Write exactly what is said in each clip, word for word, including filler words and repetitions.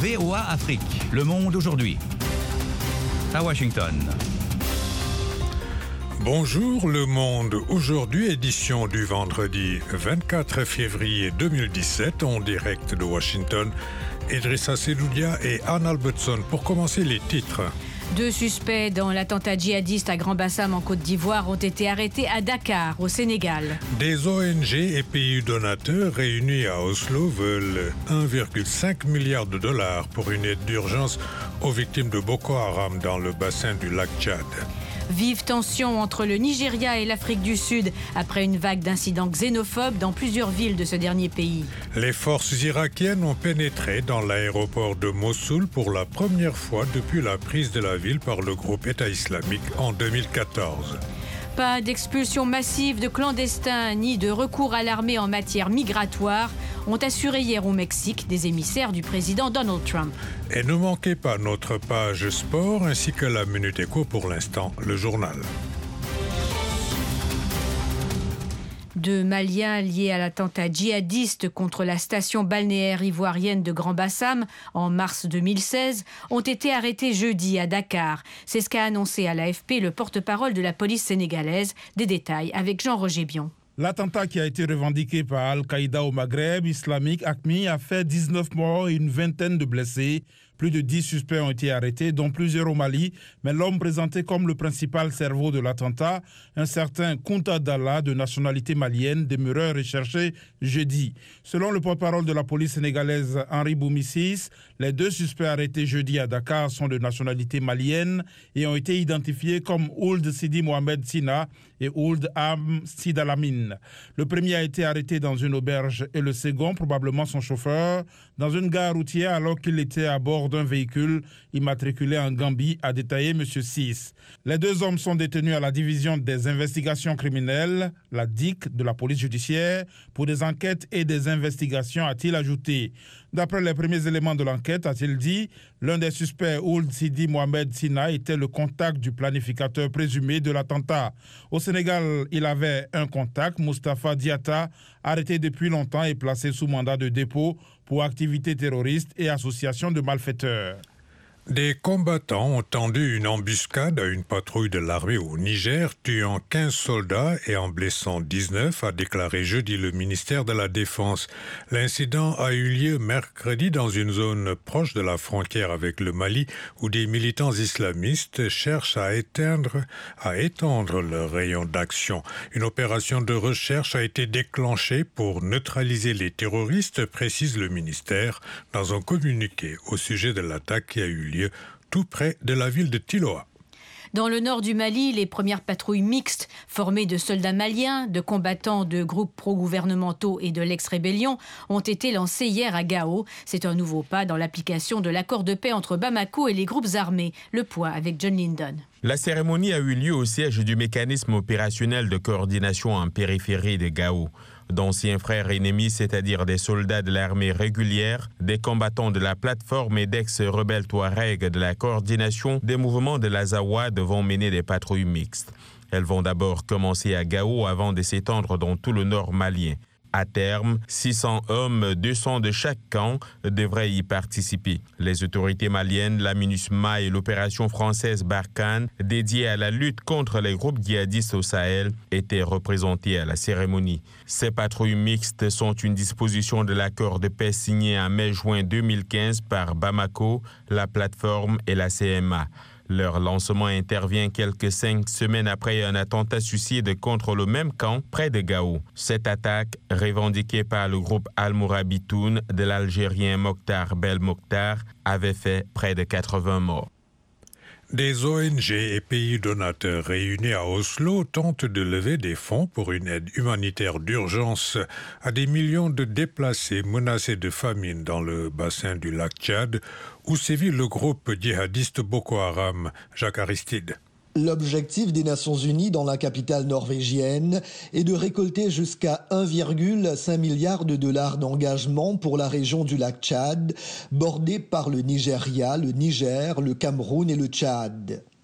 V O A Afrique, Le Monde aujourd'hui. À Washington. Bonjour Le Monde, aujourd'hui édition du vendredi vingt-quatre février deux mille dix-sept en direct de Washington. Idrissa Seloudia et Anne Albertson pour commencer les titres. Deux suspects dans l'attentat djihadiste à Grand-Bassam en Côte d'Ivoire ont été arrêtés à Dakar, au Sénégal. Des O N G et pays donateurs réunis à Oslo veulent un virgule cinq milliard de dollars pour une aide d'urgence aux victimes de Boko Haram dans le bassin du lac Tchad. Vive tension entre le Nigeria et l'Afrique du Sud après une vague d'incidents xénophobes dans plusieurs villes de ce dernier pays. Les forces irakiennes ont pénétré dans l'aéroport de Mossoul pour la première fois depuis la prise de la ville par le groupe État islamique en deux mille quatorze. Pas d'expulsion massive de clandestins ni de recours à l'armée en matière migratoire, ont assuré hier au Mexique des émissaires du président Donald Trump. Et ne manquez pas notre page sport ainsi que la Minute Éco pour l'instant, le journal. Deux Maliens liés à l'attentat djihadiste contre la station balnéaire ivoirienne de Grand-Bassam en mars deux mille seize ont été arrêtés jeudi à Dakar. C'est ce qu'a annoncé à l'A F P le porte-parole de la police sénégalaise. Des détails avec Jean-Roger Bion. L'attentat qui a été revendiqué par Al-Qaïda au Maghreb islamique, A Q M I, a fait dix-neuf morts et une vingtaine de blessés. Plus de dix suspects ont été arrêtés, dont plusieurs au Mali, mais l'homme présenté comme le principal cerveau de l'attentat, un certain Kounta Dalla, de nationalité malienne, demeureur recherché jeudi. Selon le porte-parole de la police sénégalaise Henri Boumissis, les deux suspects arrêtés jeudi à Dakar sont de nationalité malienne et ont été identifiés comme Ould Sidi Mohamed Sina et Ould Am Sidalamine. Le premier a été arrêté dans une auberge et le second, probablement son chauffeur, dans une gare routière alors qu'il était à bord d'un véhicule immatriculé en Gambie, a détaillé M. Sis. Les deux hommes sont détenus à la division des investigations criminelles, la D I C de la police judiciaire, pour des enquêtes et des investigations, a-t-il ajouté. D'après les premiers éléments de l'enquête, a-t-il dit, l'un des suspects, Ould Sidi Mohamed Sina, était le contact du planificateur présumé de l'attentat. Au Sénégal, il avait un contact, Moustapha Diatta, arrêté depuis longtemps et placé sous mandat de dépôt pour activités terroristes et associations de malfaiteurs. Des combattants ont tendu une embuscade à une patrouille de l'armée au Niger, tuant quinze soldats et en blessant dix-neuf, a déclaré jeudi le ministère de la Défense. L'incident a eu lieu mercredi dans une zone proche de la frontière avec le Mali, où des militants islamistes cherchent à éteindre, à étendre leur rayon d'action. Une opération de recherche a été déclenchée pour neutraliser les terroristes, précise le ministère, dans un communiqué au sujet de l'attaque qui a eu lieu lieu tout près de la ville de Tiloa. Dans le nord du Mali, les premières patrouilles mixtes, formées de soldats maliens, de combattants de groupes pro-gouvernementaux et de l'ex-rébellion, ont été lancées hier à Gao. C'est un nouveau pas dans l'application de l'accord de paix entre Bamako et les groupes armés. Le point avec John Lindon. La cérémonie a eu lieu au siège du mécanisme opérationnel de coordination en périphérie de Gao. D'anciens frères ennemis, c'est-à-dire des soldats de l'armée régulière, des combattants de la plateforme et d'ex-rebelles Touaregs de la coordination des mouvements de l'Azawad vont mener des patrouilles mixtes. Elles vont d'abord commencer à Gao avant de s'étendre dans tout le nord malien. À terme, six cents hommes, deux cents de chaque camp, devraient y participer. Les autorités maliennes, la MINUSMA et l'opération française Barkhane, dédiée à la lutte contre les groupes djihadistes au Sahel, étaient représentées à la cérémonie. Ces patrouilles mixtes sont une disposition de l'accord de paix signé en mai-juin deux mille quinze par Bamako, la plateforme et la C M A. Leur lancement intervient quelques cinq semaines après un attentat suicide contre le même camp près de Gao. Cette attaque, revendiquée par le groupe Al-Mourabitoun de l'Algérien Mokhtar Belmokhtar, avait fait près de quatre-vingts morts. Des O N G et pays donateurs réunis à Oslo tentent de lever des fonds pour une aide humanitaire d'urgence à des millions de déplacés menacés de famine dans le bassin du lac Tchad, où sévit le groupe djihadiste Boko Haram. Jacques Aristide. L'objectif des Nations Unies dans la capitale norvégienne est de récolter jusqu'à un virgule cinq milliard de dollars d'engagement pour la région du lac Tchad, bordée par le Nigeria, le Niger, le Cameroun et le Tchad.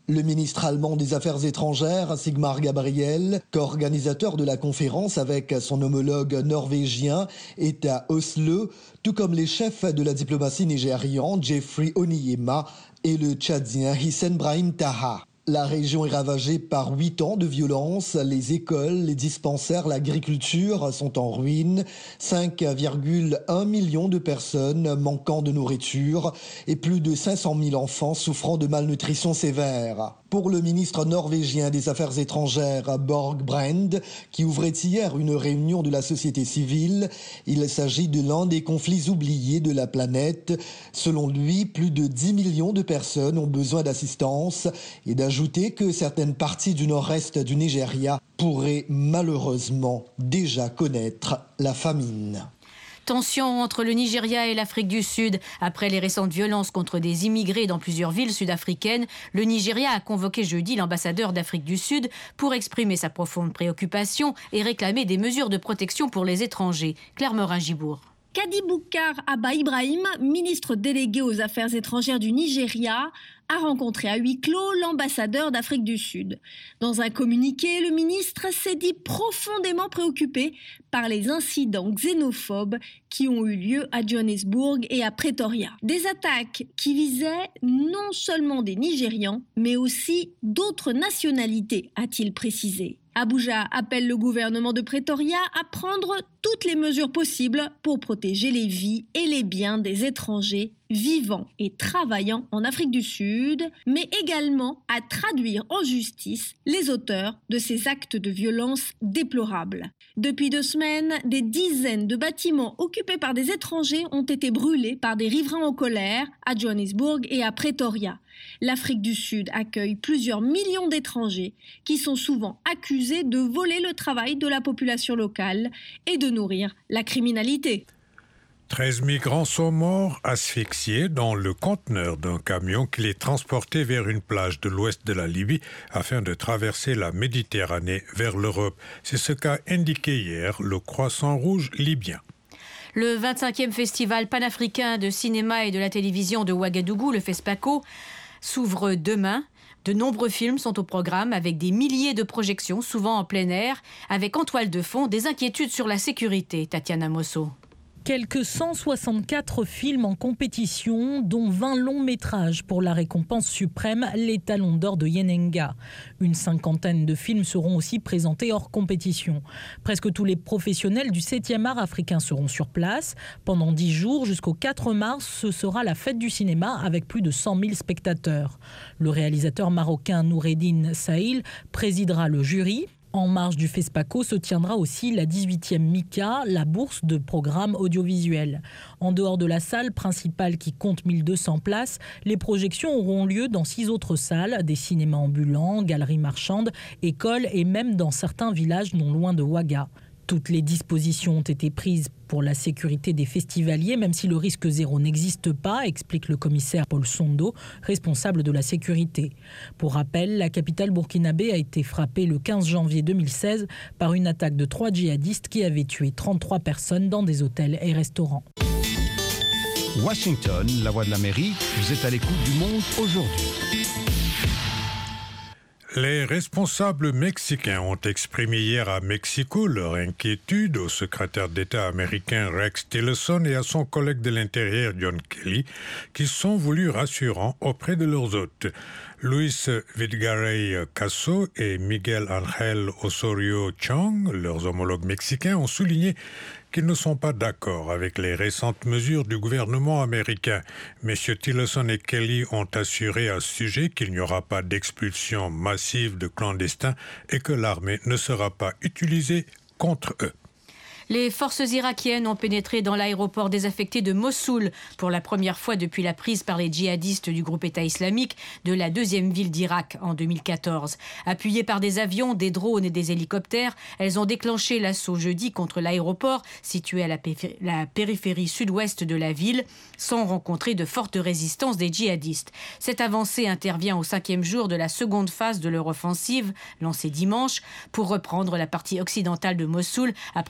Le ministre allemand des Affaires étrangères, Sigmar Gabriel, co-organisateur de la conférence avec son homologue norvégien, est à Oslo, tout comme les chefs de la diplomatie nigérian, Jeffrey Oniyema, et le Tchadien Hissène Brahim Taha. La région est ravagée par huit ans de violence. Les écoles, les dispensaires, l'agriculture sont en ruine. cinq virgule un millions de personnes manquant de nourriture et plus de cinq cent mille enfants souffrant de malnutrition sévère. Pour le ministre norvégien des Affaires étrangères, Borg Brend, qui ouvrait hier une réunion de la société civile, il s'agit de l'un des conflits oubliés de la planète. Selon lui, plus de dix millions de personnes ont besoin d'assistance et d'ajouter que certaines parties du nord-est du Nigeria pourraient malheureusement déjà connaître la famine. Tensions entre le Nigeria et l'Afrique du Sud. Après les récentes violences contre des immigrés dans plusieurs villes sud-africaines, le Nigeria a convoqué jeudi l'ambassadeur d'Afrique du Sud pour exprimer sa profonde préoccupation et réclamer des mesures de protection pour les étrangers. Claire Morin-Gibourg. Kadi Bukar Abba Ibrahim, ministre délégué aux Affaires étrangères du Nigeria, a rencontré à huis clos l'ambassadeur d'Afrique du Sud. Dans un communiqué, le ministre s'est dit profondément préoccupé par les incidents xénophobes qui ont eu lieu à Johannesburg et à Pretoria. Des attaques qui visaient non seulement des Nigérians, mais aussi d'autres nationalités, a-t-il précisé. Abuja appelle le gouvernement de Pretoria à prendre toutes les mesures possibles pour protéger les vies et les biens des étrangers vivant et travaillant en Afrique du Sud, mais également à traduire en justice les auteurs de ces actes de violence déplorables. Depuis deux semaines, des dizaines de bâtiments occupés par des étrangers ont été brûlés par des riverains en colère à Johannesburg et à Pretoria. L'Afrique du Sud accueille plusieurs millions d'étrangers qui sont souvent accusés de voler le travail de la population locale et de nourrir la criminalité. treize migrants sont morts asphyxiés dans le conteneur d'un camion qui les transportait vers une plage de l'ouest de la Libye afin de traverser la Méditerranée vers l'Europe. C'est ce qu'a indiqué hier le Croissant Rouge libyen. Le vingt-cinquième festival panafricain de cinéma et de la télévision de Ouagadougou, le FESPACO, s'ouvre demain. De nombreux films sont au programme avec des milliers de projections, souvent en plein air, avec en toile de fond des inquiétudes sur la sécurité. Tatiana Mosso. Quelques cent soixante-quatre films en compétition, dont vingt longs métrages pour la récompense suprême, les Talons d'or de Yenenga. Une cinquantaine de films seront aussi présentés hors compétition. Presque tous les professionnels du septième art africain seront sur place. Pendant dix jours, jusqu'au quatre mars, ce sera la fête du cinéma avec plus de cent mille spectateurs. Le réalisateur marocain Noureddine Sahil présidera le jury. En marge du FESPACO se tiendra aussi la dix-huitième Mika, la bourse de programmes audiovisuels. En dehors de la salle principale qui compte mille deux cents places, les projections auront lieu dans six autres salles, des cinémas ambulants, galeries marchandes, écoles et même dans certains villages non loin de Ouaga. Toutes les dispositions ont été prises pour la sécurité des festivaliers, même si le risque zéro n'existe pas, explique le commissaire Paul Sondo, responsable de la sécurité. Pour rappel, la capitale burkinabé a été frappée le quinze janvier deux mille seize par une attaque de trois djihadistes qui avaient tué trente-trois personnes dans des hôtels et restaurants. Washington, la voix de l'Amérique, vous êtes à l'écoute du monde aujourd'hui. Les responsables mexicains ont exprimé hier à Mexico leur inquiétude au secrétaire d'État américain Rex Tillerson et à son collègue de l'Intérieur John Kelly, qui sont voulus rassurants auprès de leurs hôtes. Luis Vidgaray Caso et Miguel Ángel Osorio Chong, leurs homologues mexicains, ont souligné qu'ils ne sont pas d'accord avec les récentes mesures du gouvernement américain. Messieurs Tillerson et Kelly ont assuré à ce sujet qu'il n'y aura pas d'expulsion massive de clandestins et que l'armée ne sera pas utilisée contre eux. Les forces irakiennes ont pénétré dans l'aéroport désaffecté de Mossoul pour la première fois depuis la prise par les djihadistes du groupe État islamique de la deuxième ville d'Irak en deux mille quatorze. Appuyées par des avions, des drones et des hélicoptères, elles ont déclenché l'assaut jeudi contre l'aéroport situé à la, pé- la périphérie sud-ouest de la ville sans rencontrer de forte résistance des djihadistes. Cette avancée intervient au cinquième jour de la seconde phase de leur offensive lancée dimanche pour reprendre la partie occidentale de Mossoul après avoir chassé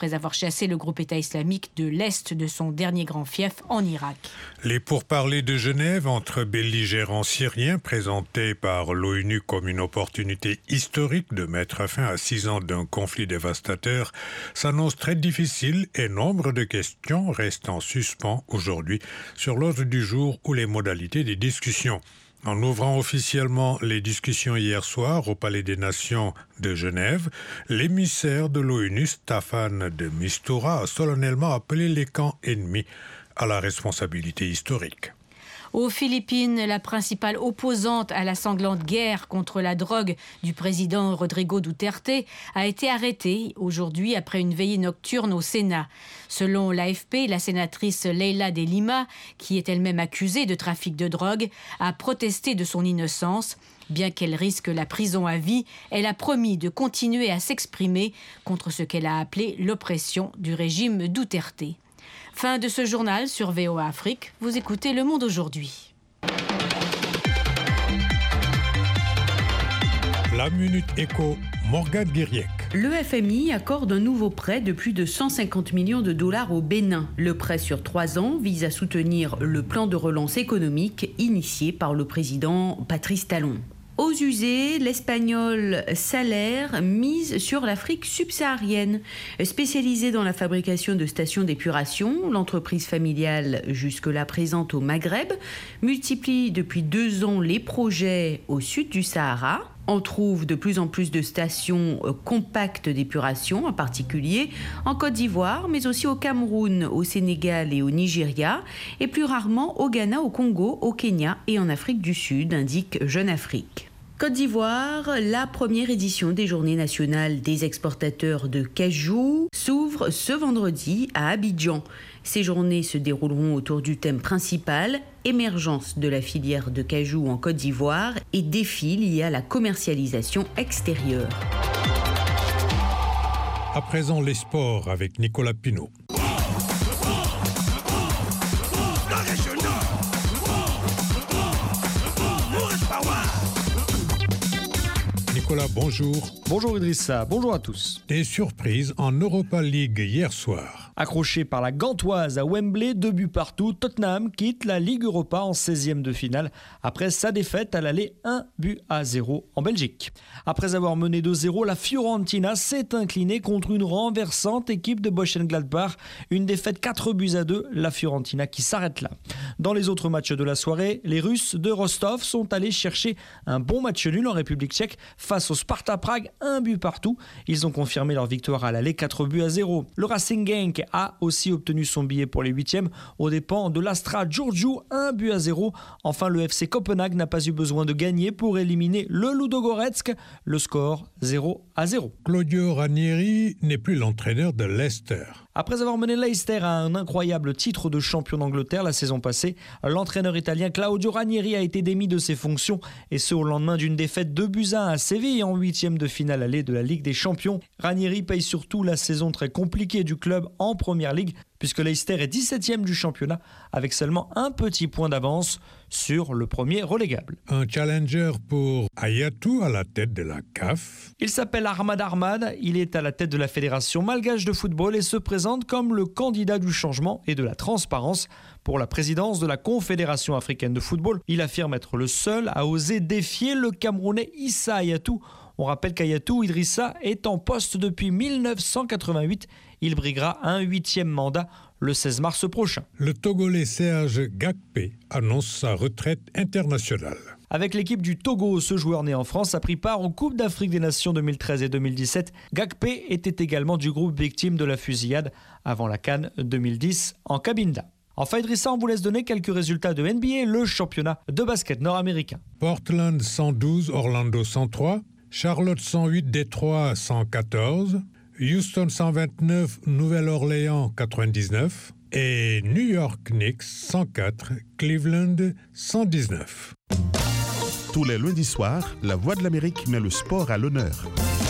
chasser le groupe État islamique de l'Est de son dernier grand fief en Irak. Les pourparlers de Genève entre belligérants syriens présentés par l'ONU comme une opportunité historique de mettre fin à six ans d'un conflit dévastateur s'annoncent très difficiles et nombre de questions restent en suspens aujourd'hui sur l'ordre du jour ou les modalités des discussions. En ouvrant officiellement les discussions hier soir au Palais des Nations de Genève, l'émissaire de l'ONU, Staffan de Mistura, a solennellement appelé les camps ennemis à la responsabilité historique. Aux Philippines, la principale opposante à la sanglante guerre contre la drogue du président Rodrigo Duterte a été arrêtée aujourd'hui après une veillée nocturne au Sénat. Selon l'A F P, la sénatrice Leila de Lima, qui est elle-même accusée de trafic de drogue, a protesté de son innocence. Bien qu'elle risque la prison à vie, elle a promis de continuer à s'exprimer contre ce qu'elle a appelé l'oppression du régime Duterte. Fin de ce journal sur V O A Afrique. Vous écoutez Le Monde aujourd'hui. La Minute Éco, Morgane Guiriec. Le F M I accorde un nouveau prêt de plus de cent cinquante millions de dollars au Bénin. Le prêt sur trois ans vise à soutenir le plan de relance économique initié par le président Patrice Talon. Aux usées, l'Espagnol Salaire mise sur l'Afrique subsaharienne. Spécialisée dans la fabrication de stations d'épuration, l'entreprise familiale jusque-là présente au Maghreb multiplie depuis deux ans les projets au sud du Sahara. On trouve de plus en plus de stations compactes d'épuration, en particulier en Côte d'Ivoire, mais aussi au Cameroun, au Sénégal et au Nigeria, et plus rarement au Ghana, au Congo, au Kenya et en Afrique du Sud, indique Jeune Afrique. Côte d'Ivoire, la première édition des Journées nationales des exportateurs de cajou s'ouvre ce vendredi à Abidjan. Ces journées se dérouleront autour du thème principal, émergence de la filière de cajou en Côte d'Ivoire et défis liés à la commercialisation extérieure. À présent, les sports avec Nicolas Pinault. Nicolas, bonjour. Bonjour Idrissa, bonjour à tous. Des surprises en Europa League hier soir. Accroché par la Gantoise à Wembley, deux buts partout, Tottenham quitte la Ligue Europa en seizième de finale après sa défaite à l'aller un but à zéro en Belgique. Après avoir mené deux zéro, la Fiorentina s'est inclinée contre une renversante équipe de Mönchengladbach. Une défaite quatre buts à deux, la Fiorentina qui s'arrête là. Dans les autres matchs de la soirée, les Russes de Rostov sont allés chercher un bon match nul en République tchèque face au Sparta Prague, un but partout. Ils ont confirmé leur victoire à l'aller quatre buts à zéro. Le Racing Genk a aussi obtenu son billet pour les huitièmes aux dépens de l'Astra Giurgiu, un but à zéro. Enfin, le F C Copenhague n'a pas eu besoin de gagner pour éliminer le Ludogorets. Le score zéro à zéro. Claudio Ranieri n'est plus l'entraîneur de Leicester. Après avoir mené Leicester à un incroyable titre de champion d'Angleterre la saison passée, l'entraîneur italien Claudio Ranieri a été démis de ses fonctions, et ce au lendemain d'une défaite deux buts à un à Séville en huitième de finale allée de la Ligue des Champions. Ranieri paye surtout la saison très compliquée du club en Première Ligue, puisque Leicester est dix-septième du championnat avec seulement un petit point d'avance sur le premier relégable. Un challenger pour Hayatou à la tête de la C A F. Il s'appelle Ahmad Ahmad, il est à la tête de la Fédération malgache de football et se présente comme le candidat du changement et de la transparence pour la présidence de la Confédération africaine de football. Il affirme être le seul à oser défier le Camerounais Issa Hayatou. On rappelle qu'Hayatou Idrissa est en poste depuis mille neuf cent quatre-vingt-huit. Il briguera un huitième mandat le seize mars prochain. Le Togolais Serge Gakpé annonce sa retraite internationale. Avec l'équipe du Togo, ce joueur né en France a pris part aux Coupes d'Afrique des Nations deux mille treize et deux mille dix-sept. Gakpé était également du groupe victime de la fusillade avant la CAN deux mille dix en Cabinda. Enfin, Idrissa, on vous laisse donner quelques résultats de N B A, le championnat de basket nord-américain. Portland cent douze, Orlando cent trois, Charlotte cent huit, Détroit cent quatorze, Houston cent vingt-neuf, Nouvelle-Orléans quatre-vingt-dix-neuf et New York Knicks cent quatre, Cleveland cent dix-neuf. Tous les lundis soirs, La Voix de l'Amérique met le sport à l'honneur.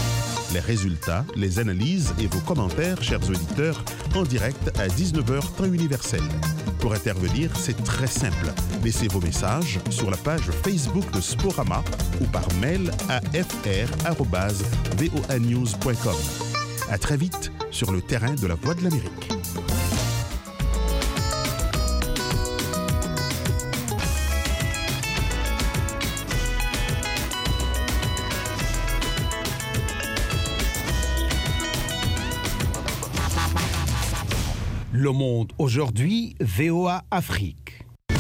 Les résultats, les analyses et vos commentaires, chers auditeurs, en direct à dix-neuf heures temps universel. Pour intervenir, c'est très simple. Laissez vos messages sur la page Facebook de Sporama ou par mail à f r arobase voanews point com. À très vite sur le terrain de la Voix de l'Amérique. Le Monde aujourd'hui, V O A Afrique.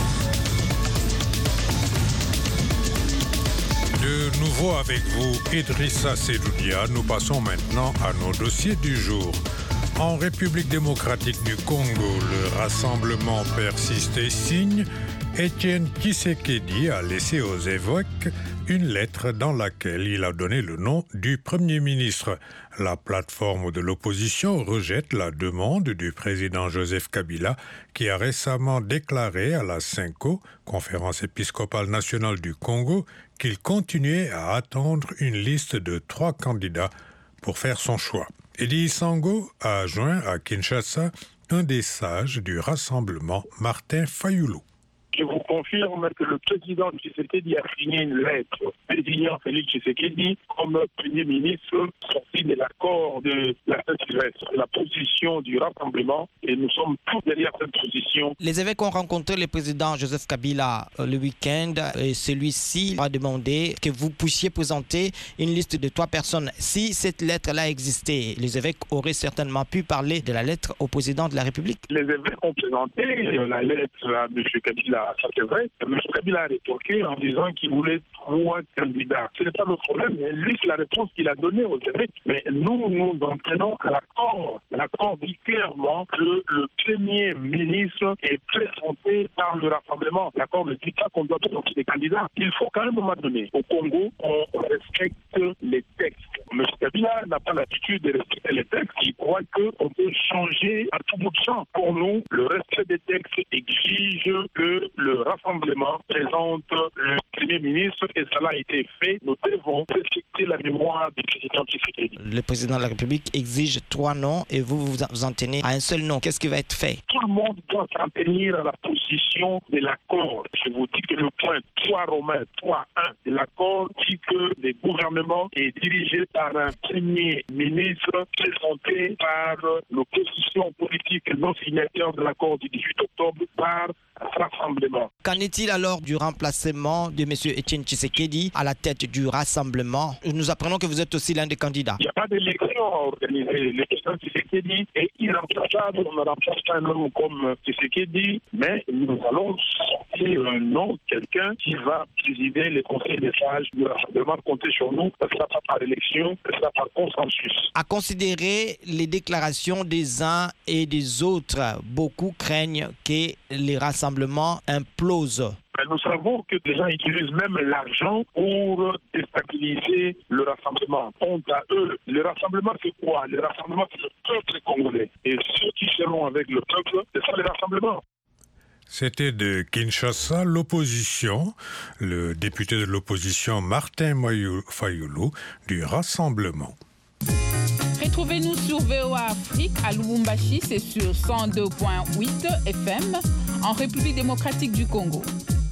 De nouveau avec vous, Idrissa Sedoudia. Nous passons maintenant à nos dossiers du jour. En République démocratique du Congo, le rassemblement persiste et signe. Étienne Tshisekedi a laissé aux évêques une lettre dans laquelle il a donné le nom du Premier ministre. La plateforme de l'opposition rejette la demande du président Joseph Kabila qui a récemment déclaré à la CENCO, Conférence épiscopale nationale du Congo, qu'il continuait à attendre une liste de trois candidats pour faire son choix. Edi Sango a joint à Kinshasa un des sages du rassemblement, Martin Fayoulou. Je vous confirme que le président Tshisekedi a signé une lettre désignant Félix Tshisekedi comme Premier ministre sorti de l'accord de la Saint-Sylvestre, la position du rassemblement, et nous sommes tous derrière cette position. Les évêques ont rencontré le président Joseph Kabila le week-end et celui-ci a demandé que vous puissiez présenter une liste de trois personnes. Si cette lettre-là existait, les évêques auraient certainement pu parler de la lettre au président de la République. Les évêques ont présenté la lettre à M. Kabila. Ça c'est vrai, M. Kabila a rétorqué en disant qu'il voulait trois candidats. Ce n'est pas le problème, mais lui c'est la réponse qu'il a donnée aux évêques. Mais nous, nous en prenons à l'accord. L'accord dit clairement que le Premier ministre est présenté par le rassemblement. L'accord ne dit pas qu'on doit présenter des candidats. Il faut quand même, à un moment donné, au Congo, on respecte les textes. M. Kabila n'a pas l'habitude de respecter les textes. Il croit qu'on peut changer à tout bout de champ. Pour nous, le respect des textes exige que le rassemblement présente le Premier ministre et cela a été fait. Nous devons respecter la mémoire du président Tshisekedi. Le président de la République exige trois noms et vous vous en tenez à un seul nom. Qu'est-ce qui va être fait? Tout le monde doit s'en tenir à la position de l'accord. Je vous dis que le point trois Romains trois un de l'accord dit que le gouvernement est dirigé par un Premier ministre présenté par l'opposition politique non signataire de l'accord du dix-huit octobre par rassemblement. Qu'en est-il alors du remplacement de M. Étienne Tshisekedi à la tête du rassemblement? Nous apprenons que vous êtes aussi l'un des candidats. Il n'y a pas d'élection à organiser. Le président Tshisekedi est irremplaçable. On ne remplace pas un homme comme Tshisekedi, mais nous allons sortir un nom, quelqu'un qui va présider les conseils des sages du rassemblement. Comptez sur nous, ce ne sera pas par élection, ce sera par consensus. À considérer les déclarations des uns et des autres, beaucoup craignent que les rassemblements implosent. Nous savons que les gens utilisent même l'argent pour déstabiliser le rassemblement. Honte à eux. Le rassemblement, c'est quoi? Le rassemblement, c'est le peuple congolais. Et ceux qui seront avec le peuple, c'est ça le rassemblement. C'était de Kinshasa, l'opposition, le député de l'opposition Martin Fayoulou du Rassemblement. Retrouvez-nous sur V O A Afrique à Lubumbashi, c'est sur cent deux virgule huit F M, en République démocratique du Congo.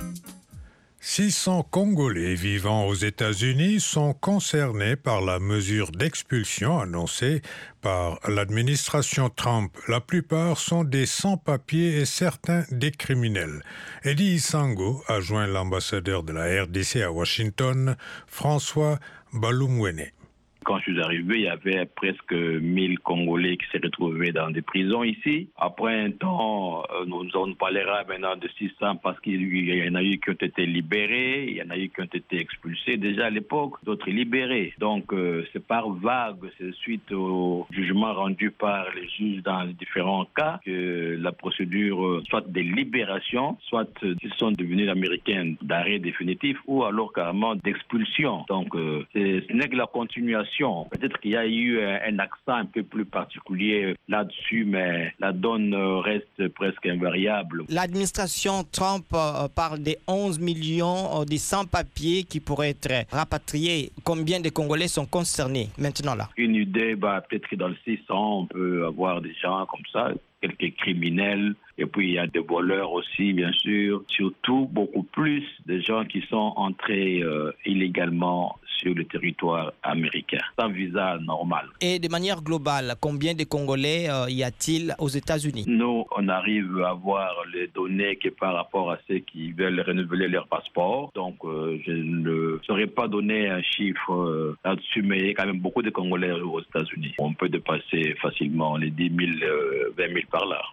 six cents Congolais vivant aux États-Unis sont concernés par la mesure d'expulsion annoncée par l'administration Trump. La plupart sont des sans-papiers et certains des criminels. Edi Sango a joint l'ambassadeur de la R D C à Washington, François Balumwene. Quand je suis arrivé, il y avait presque mille Congolais qui s'est retrouvés dans des prisons ici. Après un temps, nous, on parlera maintenant de six cents parce qu'il y en a eu qui ont été libérés, il y en a eu qui ont été expulsés déjà à l'époque, d'autres libérés. Donc euh, c'est par vague, c'est suite au jugement rendu par les juges dans les différents cas que la procédure, soit de libération, soit ils sont devenus américains d'arrêt définitif ou alors carrément d'expulsion. Donc euh, c'est, ce n'est que la continuation. Peut-être qu'il y a eu un accent un peu plus particulier là-dessus, mais la donne reste presque invariable. L'administration Trump parle des onze millions de sans-papiers qui pourraient être rapatriés. Combien de Congolais sont concernés maintenant là? Une idée, bah, peut-être que dans le six cents, on peut avoir des gens comme ça, quelques criminels, et puis il y a des voleurs aussi, bien sûr. Surtout, beaucoup plus de gens qui sont entrés euh, illégalement sur le territoire américain, sans visa normal. Et de manière globale, combien de Congolais euh, y a-t-il aux États-Unis? Nous, on arrive à avoir les données que par rapport à ceux qui veulent renouveler leur passeport. Donc, euh, je ne saurais pas donner un chiffre euh, là-dessus, mais il y a quand même beaucoup de Congolais aux États-Unis. On peut dépasser facilement les dix mille, euh, vingt mille par là.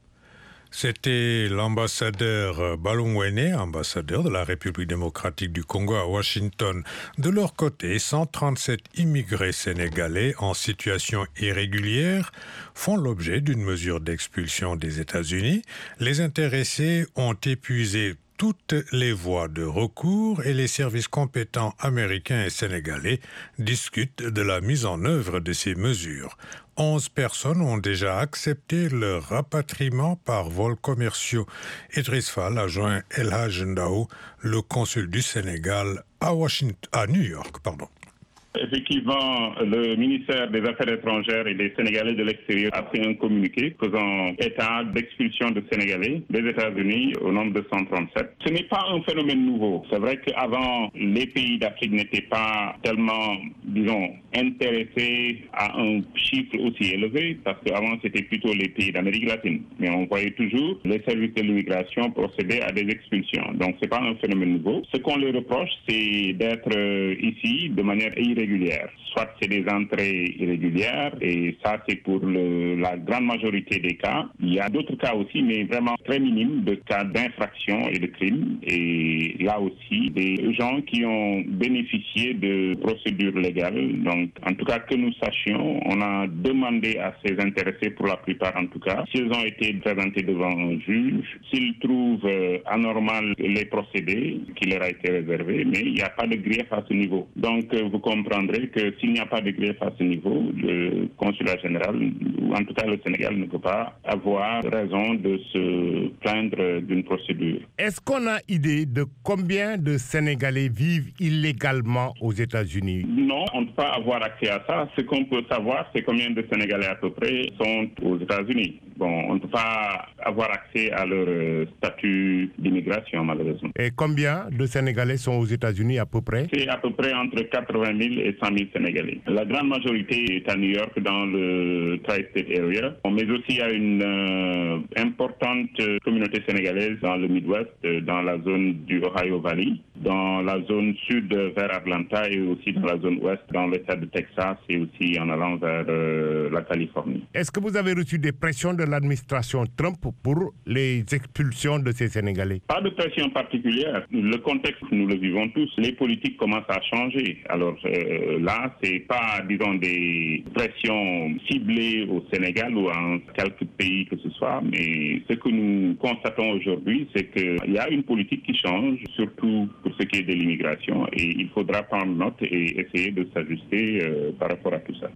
C'était l'ambassadeur Balungwene, ambassadeur de la République démocratique du Congo à Washington. De leur côté, cent trente-sept immigrés sénégalais en situation irrégulière font l'objet d'une mesure d'expulsion des États-Unis. Les intéressés ont épuisé toutes les voies de recours et les services compétents américains et sénégalais discutent de la mise en œuvre de ces mesures. Onze personnes ont déjà accepté leur rapatriement par vols commerciaux. Idriss Fall a joint El Hadj Ndao, le consul du Sénégal à Washington, à New York, pardon. Effectivement, le ministère des Affaires étrangères et des Sénégalais de l'extérieur a fait un communiqué faisant état d'expulsion de Sénégalais des États-Unis au nombre de cent trente-sept. Ce n'est pas un phénomène nouveau. C'est vrai qu'avant, les pays d'Afrique n'étaient pas tellement, disons, intéressés à un chiffre aussi élevé, parce qu'avant, c'était plutôt les pays d'Amérique latine. Mais on voyait toujours les services de l'immigration procéder à des expulsions. Donc, ce n'est pas un phénomène nouveau. Ce qu'on leur reproche, c'est d'être euh, ici de manière irrégulière. Soit c'est des entrées irrégulières, et ça c'est pour le, la grande majorité des cas. Il y a d'autres cas aussi, mais vraiment très minimes, de cas d'infraction et de crimes. Et là aussi, des gens qui ont bénéficié de procédures légales. Donc, en tout cas, que nous sachions, on a demandé à ces intéressés, pour la plupart en tout cas, s'ils ont été présentés devant un juge, s'ils trouvent euh, anormal les procédés qui leur a été réservé, mais il n'y a pas de grief à ce niveau. Donc, euh, vous comprendrez que s'il n'y a pas de grief à ce niveau, le consulat général, ou en tout cas le Sénégal, ne peut pas avoir raison de se plaindre d'une procédure. Est-ce qu'on a idée de combien de Sénégalais vivent illégalement aux États-Unis? Non, on ne peut pas avoir accès à ça. Ce qu'on peut savoir, c'est combien de Sénégalais à peu près sont aux États-Unis. Bon, on ne peut pas avoir accès à leur statut d'immigration, malheureusement. Et combien de Sénégalais sont aux États-Unis à peu près? C'est à peu près entre quatre-vingt mille et cent mille Sénégalais. La grande majorité est à New York, dans le Tri-State Area, mais aussi il y a une euh, importante communauté sénégalaise dans le Midwest, dans la zone du Ohio Valley, dans la zone sud vers Atlanta et aussi dans la zone ouest, dans l'État de Texas et aussi en allant vers euh, la Californie. Est-ce que vous avez reçu des pressions de l'administration Trump pour les expulsions de ces Sénégalais? Pas de pression particulière. Le contexte, nous le vivons tous. Les politiques commencent à changer. Alors euh, là, c'est pas, disons, des pressions ciblées au Sénégal ou en quelques pays que ce soit, mais ce que nous constatons aujourd'hui, c'est qu'il y a une politique qui change, surtout pour ce qui est de l'immigration, et il faudra prendre note et essayer de s'ajuster euh, par rapport à tout ça.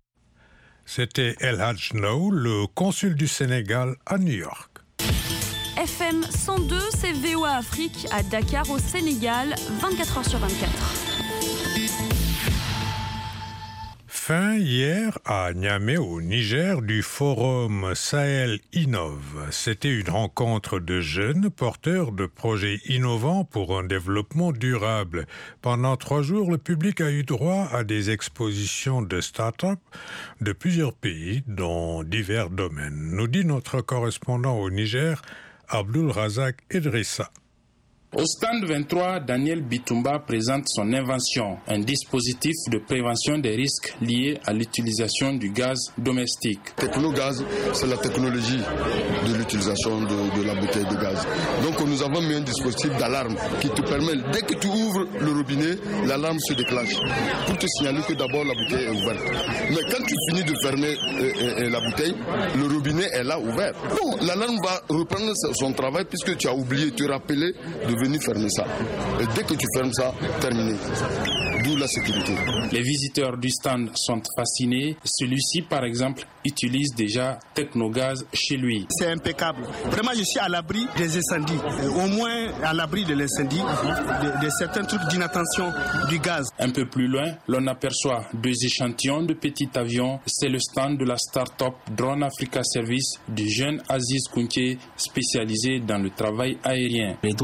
C'était El Hadj Ndao, le consul du Sénégal à New York. F M cent deux, c'est V O A Afrique à Dakar au Sénégal, vingt-quatre heures sur vingt-quatre. Fin hier à Niamey au Niger du forum Sahel Innove. C'était une rencontre de jeunes porteurs de projets innovants pour un développement durable. Pendant trois jours, le public a eu droit à des expositions de start-up de plusieurs pays dans divers domaines. Nous dit notre correspondant au Niger, Abdul Razak Idrissa. Au stand vingt-trois, Daniel Bitumba présente son invention, un dispositif de prévention des risques liés à l'utilisation du gaz domestique. Technogaz, c'est la technologie de l'utilisation de, de la bouteille de gaz. Donc nous avons mis un dispositif d'alarme qui te permet, dès que tu ouvres le robinet, l'alarme se déclenche pour te signaler que d'abord la bouteille est ouverte. Mais quand tu finis de fermer euh, euh, la bouteille, le robinet est là ouvert. Donc l'alarme va reprendre son travail puisque tu as oublié de te rappeler de venir fermer ça. Et dès que tu fermes ça, terminé. D'où la sécurité. Les visiteurs du stand sont fascinés. Celui-ci, par exemple, utilise déjà Technogaz chez lui. C'est impeccable. Vraiment, je suis à l'abri des incendies. Au moins à l'abri de l'incendie, de, de certains trucs d'inattention du gaz. Un peu plus loin, l'on aperçoit deux échantillons de petits avions. C'est le stand de la start-up Drone Africa Service du jeune Aziz Kounké, spécialisé dans le travail aérien. Les drones que nous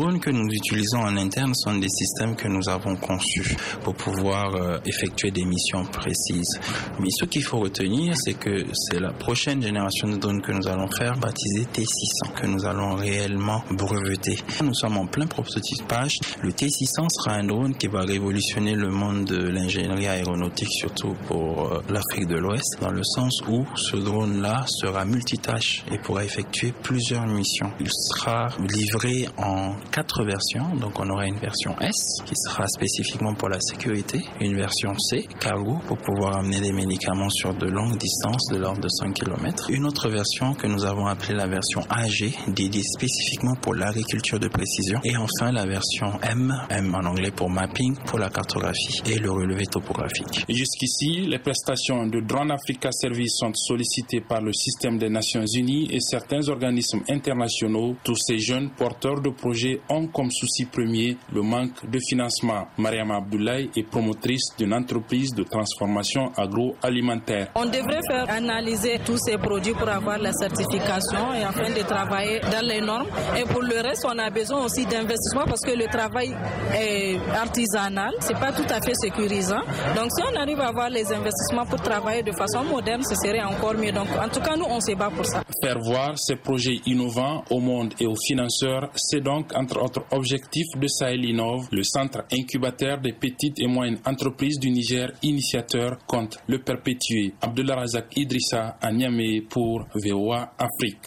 nous utilisons en interne sont des systèmes que nous avons conçus pour pouvoir euh, effectuer des missions précises. Mais ce qu'il faut retenir, c'est que c'est la prochaine génération de drones que nous allons faire, baptisée T six cents, que nous allons réellement breveter. Nous sommes en plein prototypage. Le T six cents sera un drone qui va révolutionner le monde de l'ingénierie aéronautique, surtout pour euh, l'Afrique de l'Ouest, dans le sens où ce drone-là sera multitâche et pourra effectuer plusieurs missions. Il sera livré en quatre versions, donc on aura une version S qui sera spécifiquement pour la sécurité, une version C, cargo, pour pouvoir amener des médicaments sur de longues distances de l'ordre de cent kilomètres, une autre version que nous avons appelée la version A G, dédiée spécifiquement pour l'agriculture de précision, et enfin la version M, M en anglais pour mapping, pour la cartographie et le relevé topographique. Jusqu'ici, les prestations de Drone Africa Service sont sollicitées par le système des Nations Unies et certains organismes internationaux. Tous ces jeunes porteurs de projets ont comme souci premier le manque de financement. Mariam Abdoulaye est promotrice d'une entreprise de transformation agroalimentaire. On devrait faire analyser tous ces produits pour avoir la certification et afin de travailler dans les normes. Et pour le reste, on a besoin aussi d'investissement parce que le travail est artisanal, c'est pas tout à fait sécurisant. Donc si on arrive à avoir les investissements pour travailler de façon moderne, ce serait encore mieux. Donc en tout cas, nous, on se bat pour ça. Faire voir ces projets innovants au monde et aux financeurs, c'est donc entre autres objectifs de Sahel Innov, le centre incubateur des petites et moyennes entreprises du Niger, initiateur, compte le perpétuer. Abdullah Razak Idrissa à Niamey pour V O A Afrique.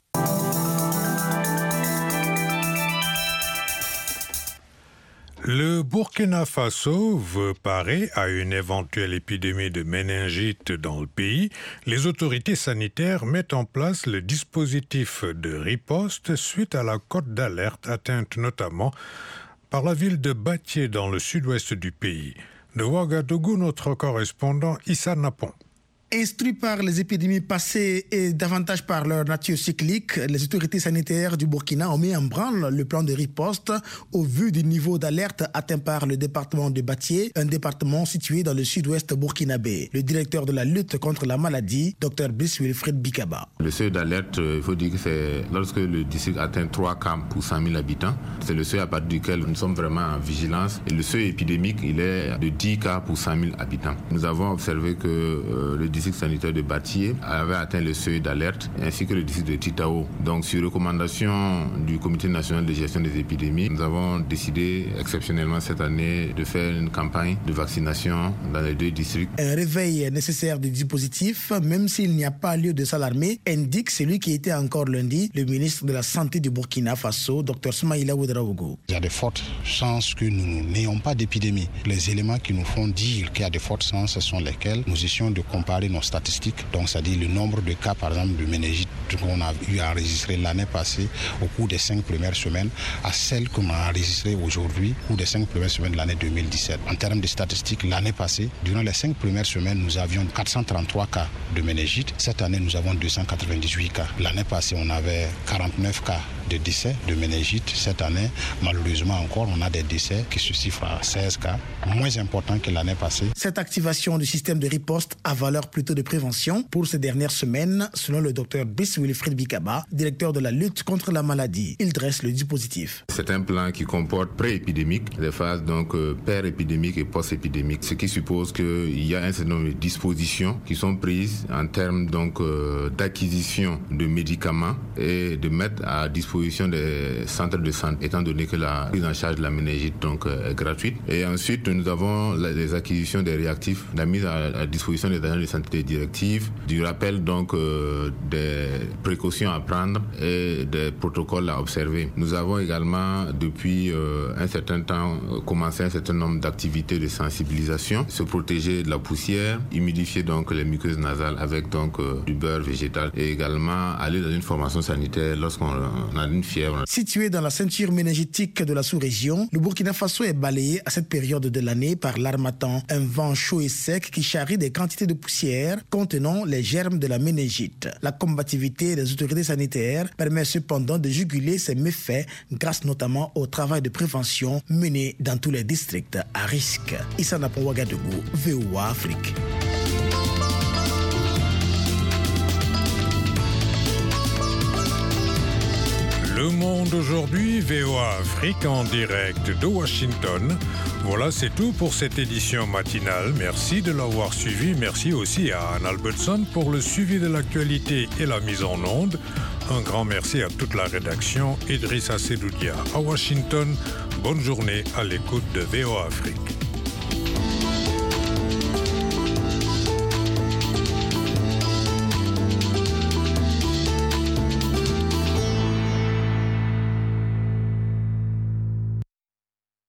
Le Burkina Faso veut parer à une éventuelle épidémie de méningite dans le pays. Les autorités sanitaires mettent en place le dispositif de riposte suite à la cote d'alerte atteinte notamment par la ville de Bathie dans le sud-ouest du pays. De Ouagadougou, notre correspondant Issa Napon. Instruits par les épidémies passées et davantage par leur nature cyclique, les autorités sanitaires du Burkina ont mis en branle le plan de riposte au vu du niveau d'alerte atteint par le département de Bathie, un département situé dans le sud-ouest burkinabé. Le directeur de la lutte contre la maladie, Dr Brice Wilfred Bikaba. Le seuil d'alerte, il faut dire que c'est lorsque le district atteint trois cas pour cent mille habitants. C'est le seuil à partir duquel nous sommes vraiment en vigilance. Et le seuil épidémique, il est de dix cas pour cent mille habitants. Nous avons observé que euh, le district sanitaire de Bathie avait atteint le seuil d'alerte, ainsi que le district de Titao. Donc, sur recommandation du Comité national de gestion des épidémies, nous avons décidé exceptionnellement cette année de faire une campagne de vaccination dans les deux districts. Un réveil nécessaire du dispositif, même s'il n'y a pas lieu de s'alarmer, indique celui qui était encore lundi, le ministre de la Santé du Burkina Faso, Dr Smaïla Ouedraogo. Il y a de fortes chances que nous n'ayons pas d'épidémie. Les éléments qui nous font dire qu'il y a de fortes chances, ce sont lesquels nous essayons de comparer nos statistiques, donc c'est-à-dire le nombre de cas par exemple de méningite qu'on a eu à enregistrer l'année passée au cours des cinq premières semaines à celles qu'on a enregistrées aujourd'hui au cours des cinq premières semaines de l'année deux mille dix-sept. En termes de statistiques, l'année passée, durant les cinq premières semaines, nous avions quatre cent trente-trois cas de méningite. Cette année, nous avons deux cent quatre-vingt-dix-huit cas. L'année passée, on avait quarante-neuf cas de décès de méningite. Cette année, malheureusement encore, on a des décès qui se chiffrent à seize cas, moins importants que l'année passée. Cette activation du système de riposte a valeur plutôt de prévention pour ces dernières semaines, selon le docteur Brice Wilfred Bikaba, directeur de la lutte contre la maladie. Il dresse le dispositif. C'est un plan qui comporte pré-épidémique, des phases donc euh, per-épidémique et post-épidémique, ce qui suppose qu'il y a un certain nombre de dispositions qui sont prises en termes donc euh, d'acquisition de médicaments et de mettre à disposition des centres de santé, étant donné que la prise en charge de la méningite donc euh, est gratuite. Et ensuite, nous avons la, les acquisitions des réactifs, la mise à, à disposition des agents de santé des directives, du rappel donc euh, des précautions à prendre et des protocoles à observer. Nous avons également depuis euh, un certain temps commencé un certain nombre d'activités de sensibilisation, se protéger de la poussière, humidifier donc les muqueuses nasales avec donc euh, du beurre végétal et également aller dans une formation sanitaire lorsqu'on a une fièvre. Situé dans la ceinture méningétique de la sous-région, le Burkina Faso est balayé à cette période de l'année par l'harmattan, un vent chaud et sec qui charrie des quantités de poussière contenant les germes de la méningite. La combativité des autorités sanitaires permet cependant de juguler ces méfaits grâce notamment au travail de prévention mené dans tous les districts à risque. Issa Napon, Ouagadougou, V O A Afrique. Le Le Monde aujourd'hui, V O A Afrique en direct de Washington. Voilà, c'est tout pour cette édition matinale. Merci de l'avoir suivi. Merci aussi à Anne Albertson pour le suivi de l'actualité et la mise en onde. Un grand merci à toute la rédaction. Idrissa Sedoudia à Washington. Bonne journée à l'écoute de V O A Afrique.